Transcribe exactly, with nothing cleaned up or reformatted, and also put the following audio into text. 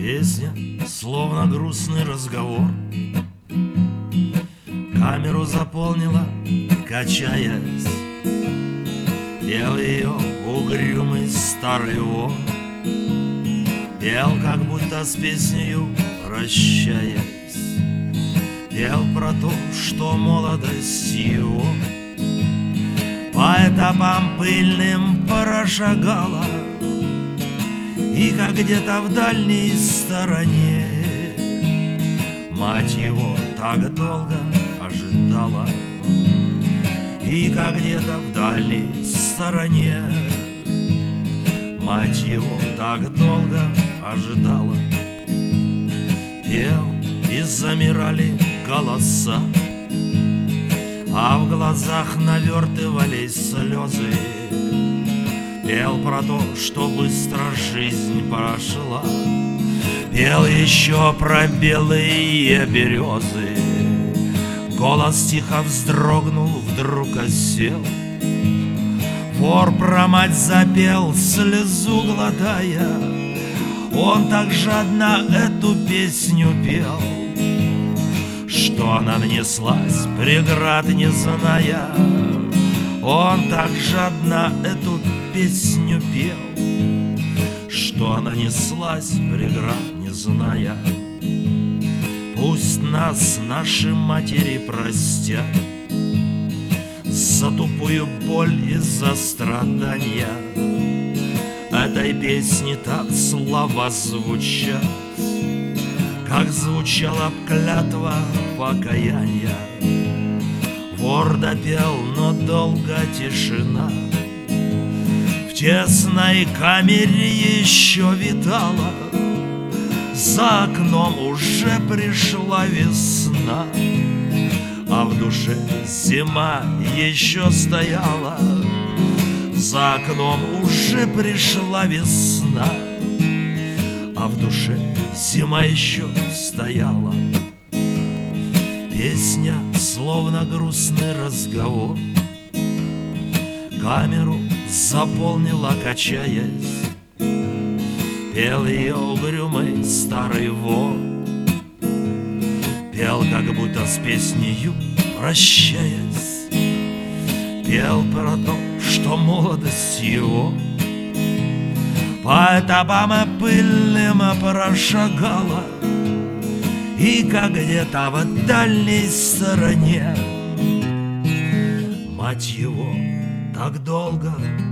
Песня, словно грустный разговор, камеру заполнила, качаясь. Пел ее угрюмый старый вор, пел, как будто с песнею прощаясь. Пел про то, что молодость его по этапам пыльным прошагала, и как где-то в дальней стороне мать его так долго ожидала. И как где-то в дальней стороне мать его так долго ожидала. Пел, и замирали голоса, а в глазах навертывались слезы. Пел про то, что быстро жизнь прошла, пел еще про белые березы. Голос тихо вздрогнул, вдруг осел. Вор про мать запел, слезу гладая. Он так жадно эту песню пел, что она нанеслась, преград не зная. Он так жадно эту песню пел, что она неслась, преград не зная. Пусть нас наши матери простят за тупую боль и за страдания. Этой песни так слова звучат, как звучала б клятва покаяния. Вор допел, но долго тишина в тесной камере еще витала. За окном уже пришла весна, а в душе зима еще стояла. За окном уже пришла весна, а в душе зима еще стояла. Песня, словно грустный разговор, камеру заполнила, качаясь. Пел ее угрюмый старый вор, пел, как будто с песнею прощаясь. Пел про то, что молодость его по этапам пыльным прошагала, и как где-то в дальней стороне мать его так долго